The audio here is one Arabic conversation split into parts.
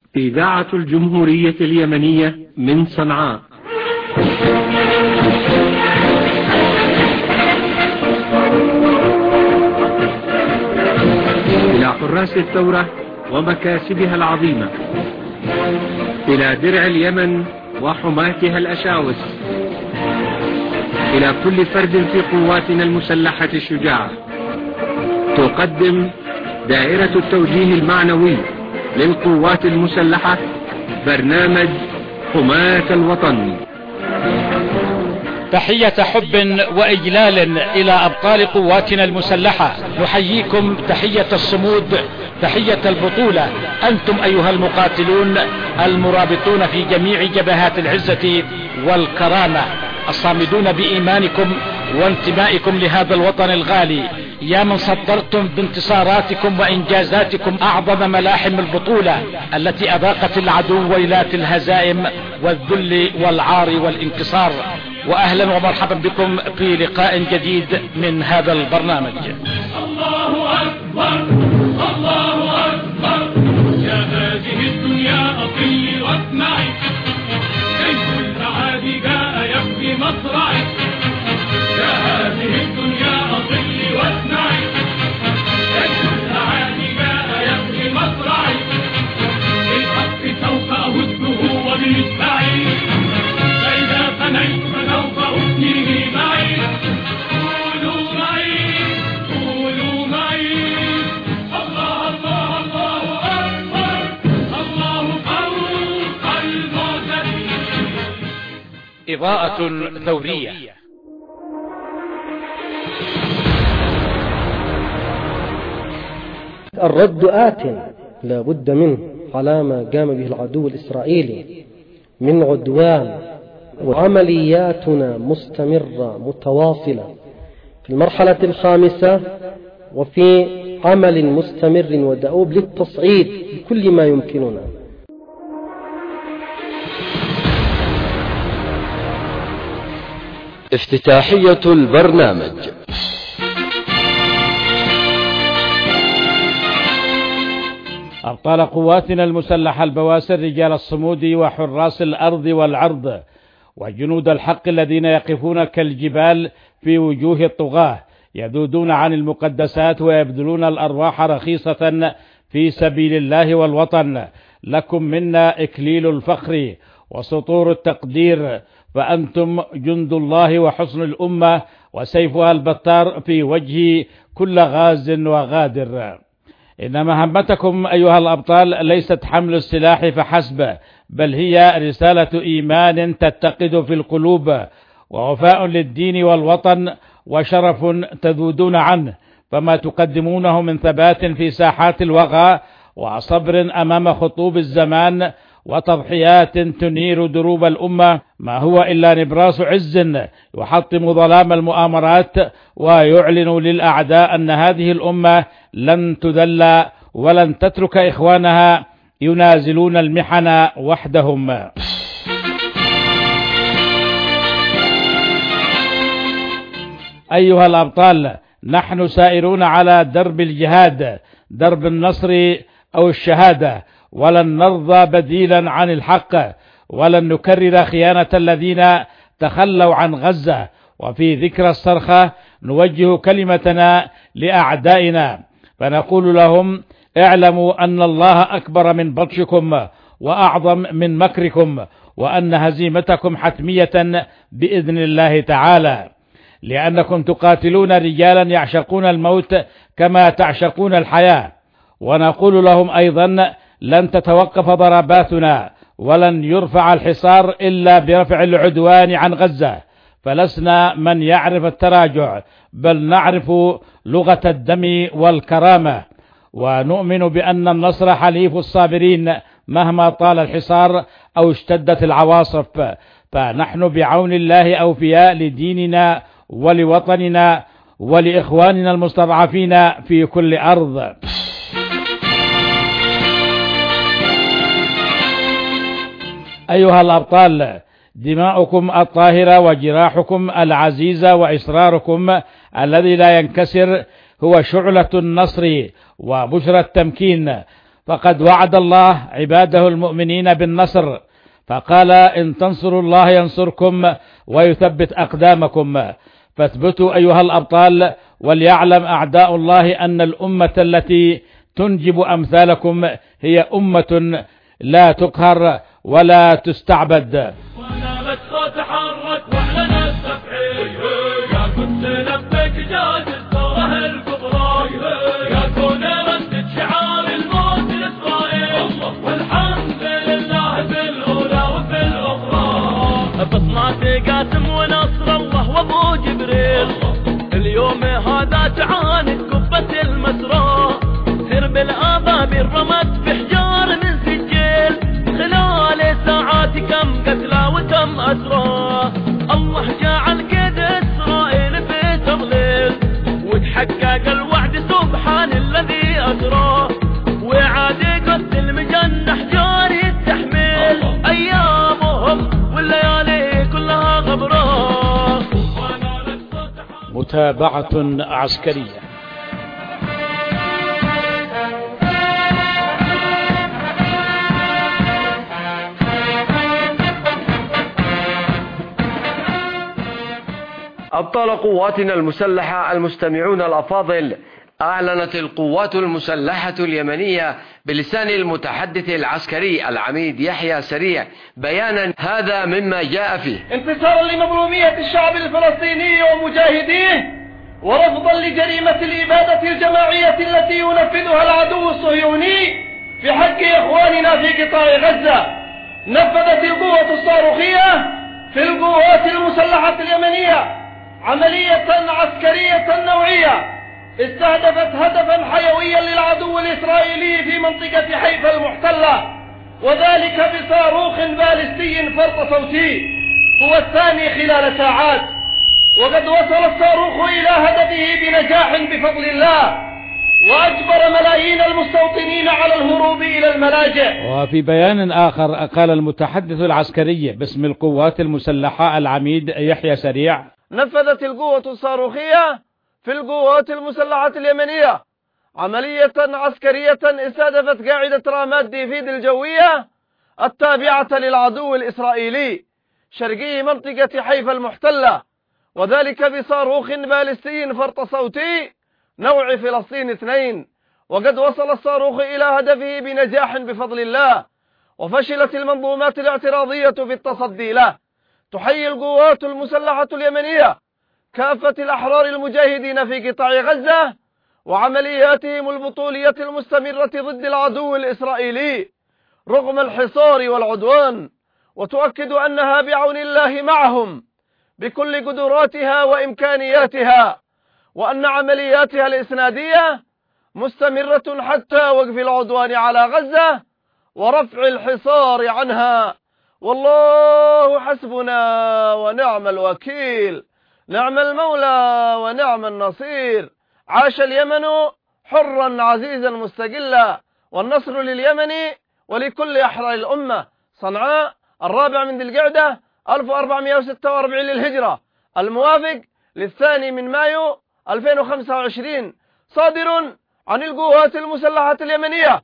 إذاعة الجمهورية اليمنية من صنعاء. إلى حراس الثورة ومكاسبها العظيمة، إلى درع اليمن وحماتها الأشاوس، إلى كل فرد في قواتنا المسلحة الشجاعة، تقدم دائرة التوجيه المعنوي للقوات المسلحة برنامج حماة الوطن. تحية حب وإجلال إلى أبطال قواتنا المسلحة، نحييكم تحية الصمود، تحية البطولة. أنتم أيها المقاتلون المرابطون في جميع جبهات العزة والكرامة، الصامدون بإيمانكم وانتمائكم لهذا الوطن الغالي، يا من صدرتم بانتصاراتكم وإنجازاتكم أعظم ملاحم البطولة التي أذاقت العدو ويلات الهزائم والذل والعار والانكسار. وأهلا ومرحبا بكم في لقاء جديد من هذا البرنامج. الله أكبر الله أكبر، يا هذه الدنيا أطلي واسمعي، كيف الأعادي جاء يبكي مصرعي، يا هذه الدنيا أطلي واسمعي، كيف الأعادي جاء يبكي مصرعي، بالحق سوف أهزه وبالإسماعي، فإذا فنيت فسوف أفنيه معي، قولوا معي قولوا معي، الله الله الله أكبر، الله فوق المعتدين. إضاءة ثورية. الرد آت لا بد منه على ما قام به العدو الإسرائيلي من عدوان، وعملياتنا مستمرة متواصلة في المرحلة الخامسة، وفي عمل مستمر ودؤوب للتصعيد بكل ما يمكننا. افتتاحية البرنامج. أبطال قواتنا المسلحة البواسل، رجال الصمود وحراس الأرض والعرض وجنود الحق الذين يقفون كالجبال في وجوه الطغاة، يذودون عن المقدسات ويبذلون الأرواح رخيصة في سبيل الله والوطن. لكم منا إكليل الفخر وسطور التقدير، فأنتم جند الله وحصن الأمة وسيفها البتار في وجه كل غاز وغادر. إن مهمتكم أيها الأبطال ليست حمل السلاح فحسب، بل هي رسالة إيمان تتقد في القلوب، ووفاء للدين والوطن، وشرف تذودون عنه. فما تقدمونه من ثبات في ساحات الوغى، وصبر أمام خطوب الزمان، وتضحيات تنير دروب الأمة، ما هو إلا نبراس عز يحطم ظلام المؤامرات، ويعلن للأعداء أن هذه الأمة لن تذل ولن تترك إخوانها ينازلون المحن وحدهم. أيها الأبطال، نحن سائرون على درب الجهاد، درب النصر أو الشهادة، ولن نرضى بديلا عن الحق، ولن نكرر خيانة الذين تخلوا عن غزة. وفي ذكرى الصرخة نوجه كلمتنا لأعدائنا، فنقول لهم: اعلموا أن الله أكبر من بطشكم وأعظم من مكركم، وأن هزيمتكم حتمية بإذن الله تعالى، لأنكم تقاتلون رجالا يعشقون الموت كما تعشقون الحياة. ونقول لهم أيضا: لن تتوقف ضرباتنا، ولن يرفع الحصار إلا برفع العدوان عن غزة، فلسنا من يعرف التراجع، بل نعرف لغة الدم والكرامة، ونؤمن بأن النصر حليف الصابرين مهما طال الحصار أو اشتدت العواصف. فنحن بعون الله أوفياء لديننا ولوطننا ولإخواننا المستضعفين في كل أرض. أيها الأبطال، دماؤكم الطاهرة وجراحكم العزيزة وإصراركم الذي لا ينكسر هو شعلة النصر وبشرى التمكين. فقد وعد الله عباده المؤمنين بالنصر، فقال إن تنصروا الله ينصركم ويثبت أقدامكم. فاثبتوا أيها الأبطال، وليعلم أعداء الله أن الأمة التي تنجب أمثالكم هي أمة لا تقهر ولا تستعبد. ونامت تحرك واعلن التفعيل، يا قدس لبيك جاز الثورة الكبرى، يا كون ردت شعار الموت لإسرائيل، والحمد لله في الأولى وفي الأخرى. بصمات قاسم ونصر الله وأبو جبريل، اليوم هذا تعاند قبة المسرى، هرب الآبابيل رمت بحجار من سجيل، خلال ساعات كم قتلى وتم أسرى. الله جعل قيد إسرائيل في تضليل، وتحقق الوعد سبحان الذي أسرى، وعاد قد المجنح جاري التحميل، أيامهم والليالي كلها غبرة. متابعة عسكرية. أبطال قواتنا المسلحة المستمعون الأفاضل، أعلنت القوات المسلحة اليمنية بلسان المتحدث العسكري العميد يحيى سريع بيانا هذا مما جاء فيه: انتصارا لمظلومية الشعب الفلسطيني ومجاهديه، ورفضا لجريمة الإبادة الجماعية التي ينفذها العدو الصهيوني في حق إخواننا في قطاع غزة، نفذت القوة الصاروخية في القوات المسلحة اليمنية عملية عسكرية نوعية استهدفت هدفا حيويا للعدو الإسرائيلي في منطقة حيفا المحتلة، وذلك بصاروخ باليستي فرط صوتي هو الثاني خلال ساعات، وقد وصل الصاروخ إلى هدفه بنجاح بفضل الله، وأجبر ملايين المستوطنين على الهروب إلى الملاجئ. وفي بيان آخر قال المتحدث العسكري باسم القوات المسلحة العميد يحيى سريع: نفذت القوة الصاروخية في القوات المسلحة اليمنية عملية عسكرية استهدفت قاعدة رامات ديفيد الجوية التابعة للعدو الإسرائيلي شرقي منطقة حيفا المحتلة، وذلك بصاروخ باليستي فرط صوتي نوع فلسطين 2، وقد وصل الصاروخ إلى هدفه بنجاح بفضل الله، وفشلت المنظومات الاعتراضية في التصدي له. تحيي القوات المسلحة اليمنية كافة الأحرار المجاهدين في قطاع غزة وعملياتهم البطولية المستمرة ضد العدو الإسرائيلي رغم الحصار والعدوان، وتؤكد أنها بعون الله معهم بكل قدراتها وإمكانياتها، وأن عملياتها الإسنادية مستمرة حتى وقف العدوان على غزة ورفع الحصار عنها. والله حسبنا ونعم الوكيل، نعم المولى ونعم النصير. عاش اليمن حرا عزيزا مستقلا، والنصر لليمن ولكل أحرار الأمة. صنعاء 4 ذي القعدة 1446 للهجرة، الموافق 2 مايو 2025، صادر عن القوات المسلحة اليمنية.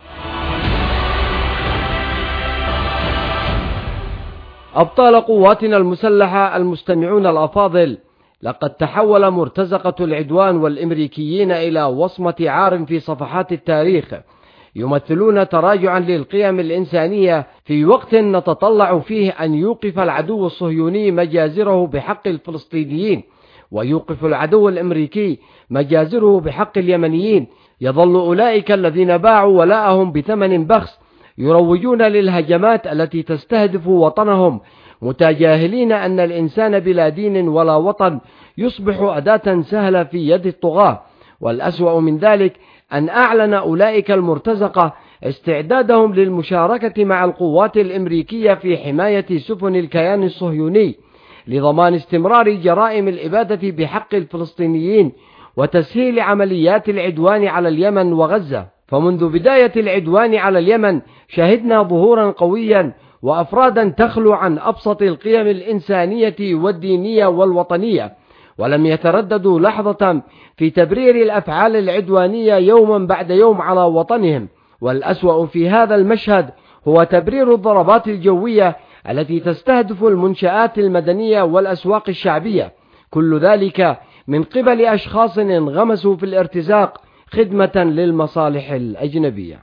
أبطال قواتنا المسلحة المستمعون الأفاضل، لقد تحول مرتزقة العدوان والإمريكيين إلى وصمة عار في صفحات التاريخ، يمثلون تراجعا للقيم الإنسانية في وقت نتطلع فيه أن يوقف العدو الصهيوني مجازره بحق الفلسطينيين، ويوقف العدو الأمريكي مجازره بحق اليمنيين. يظل أولئك الذين باعوا ولاءهم بثمن بخس يروجون للهجمات التي تستهدف وطنهم، متجاهلين أن الإنسان بلا دين ولا وطن يصبح أداة سهلة في يد الطغاة. والأسوأ من ذلك أن أعلن أولئك المرتزقة استعدادهم للمشاركة مع القوات الأمريكية في حماية سفن الكيان الصهيوني لضمان استمرار جرائم الإبادة بحق الفلسطينيين وتسهيل عمليات العدوان على اليمن وغزة. فمنذ بداية العدوان على اليمن شهدنا ظهورا قويا وأفرادا تخلو عن أبسط القيم الإنسانية والدينية والوطنية، ولم يترددوا لحظة في تبرير الأفعال العدوانية يوما بعد يوم على وطنهم، والأسوأ في هذا المشهد هو تبرير الضربات الجوية التي تستهدف المنشآت المدنية والأسواق الشعبية، كل ذلك من قبل أشخاص انغمسوا في الارتزاق خدمة للمصالح الأجنبية.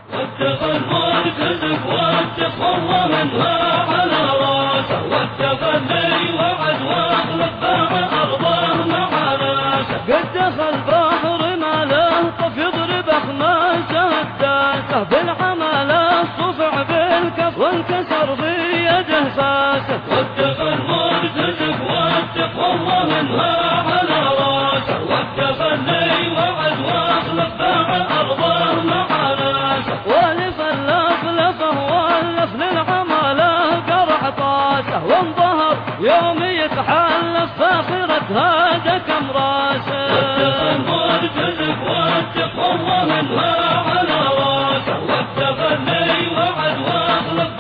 وانكسر بيده فاسد واتقى المرتزق واتق والله منها على راسه واتقى اللي وعد واخلف باع ارضه مع ناسه والف اللفلفه والف للعماله قرع طاسه وانظهر يوم يتحلف فاخرة هذا كم راسه واتقى المرتزق واتق والله منها على راسه واتقى اللي وعد واخلف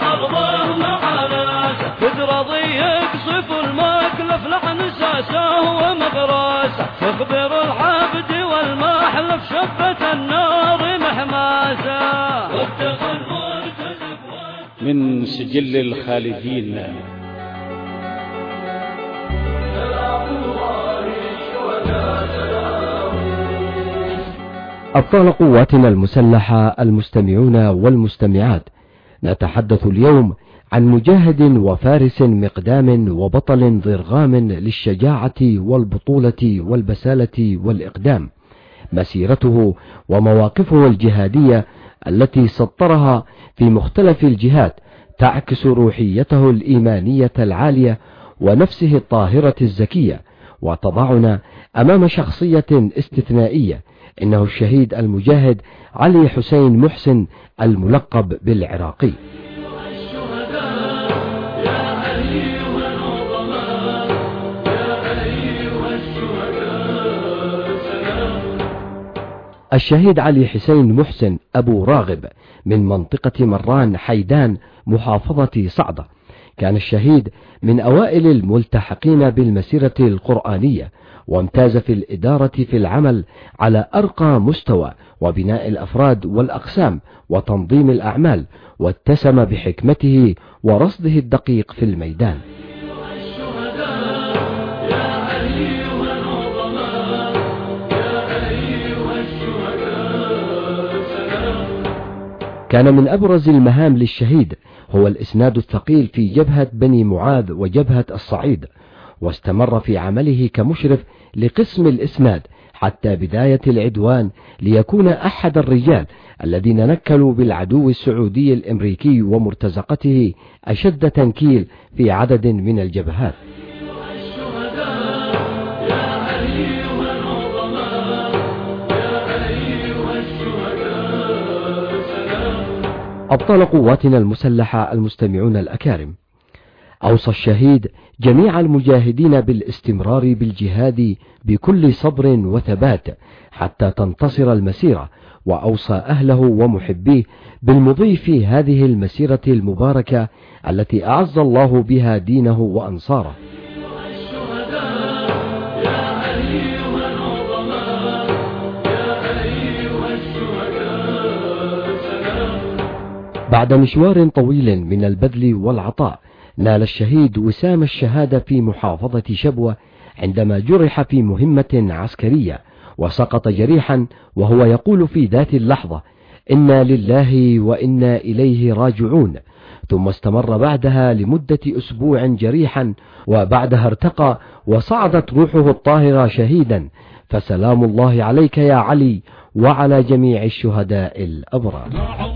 بدرضي يقصف المكلف لحن ساسه ومغراسه تخبر العبد والمحلف شبة النار محماسه من سجل الخالدين. أبطال قواتنا المسلحة المستمعون والمستمعات، نتحدث اليوم عن مجاهد وفارس مقدام وبطل ضرغام للشجاعة والبطولة والبسالة والإقدام. مسيرته ومواقفه الجهادية التي سطرها في مختلف الجهات تعكس روحيته الإيمانية العالية ونفسه الطاهرة الزكية، وتضعنا أمام شخصية استثنائية، إنه الشهيد المجاهد علي حسين محسن الملقب بالعراقي. الشهيد علي حسين محسن أبو راغب من منطقة مران حيدان محافظة صعدة، كان الشهيد من أوائل الملتحقين بالمسيرة القرآنية، وامتاز في الإدارة في العمل على أرقى مستوى وبناء الأفراد والأقسام وتنظيم الأعمال، واتسم بحكمته ورصده الدقيق في الميدان. كان من أبرز المهام للشهيد هو الإسناد الثقيل في جبهة بني معاذ وجبهة الصعيد، واستمر في عمله كمشرف لقسم الإسناد حتى بداية العدوان، ليكون أحد الرجال الذين نكلوا بالعدو السعودي الأمريكي ومرتزقته أشد تنكيل في عدد من الجبهات. أبطال قواتنا المسلحة المستمعون الأكارم، أوصى الشهيد جميع المجاهدين بالاستمرار بالجهاد بكل صبر وثبات حتى تنتصر المسيرة، وأوصى أهله ومحبيه بالمضي في هذه المسيرة المباركة التي أعز الله بها دينه وأنصاره. بعد مشوار طويل من البذل والعطاء، نال الشهيد وسام الشهادة في محافظة شبوة عندما جرح في مهمة عسكرية وسقط جريحا، وهو يقول في ذات اللحظة: إنا لله وإنا إليه راجعون. ثم استمر بعدها لمدة أسبوع جريحا، وبعدها ارتقى وصعدت روحه الطاهرة شهيدا. فسلام الله عليك يا علي وعلى جميع الشهداء الأبرار.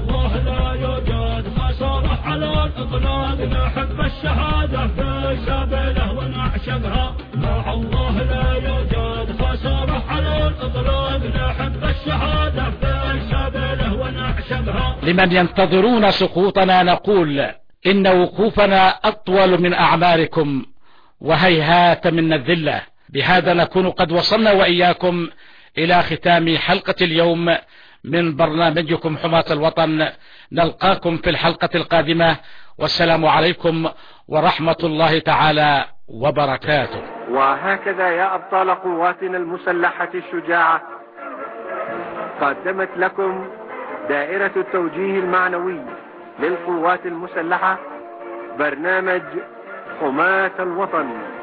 نحب الشهادة في سبيله ونعشقها، مع الله لا يوجد خسارة على الإطلاق. نحب الشهادة في سبيله ونعشقها. لمن ينتظرون سقوطنا نقول إن وقوفنا أطول من أعماركم وهيهات من الذلة. بهذا نكون قد وصلنا وإياكم إلى ختام حلقة اليوم من برنامجكم حماة الوطن. نلقاكم في الحلقة القادمة، والسلام عليكم ورحمة الله تعالى وبركاته. وهكذا يا أبطال قواتنا المسلحة الشجاعة قدمت لكم دائرة التوجيه المعنوي للقوات المسلحة، برنامج حماة الوطن.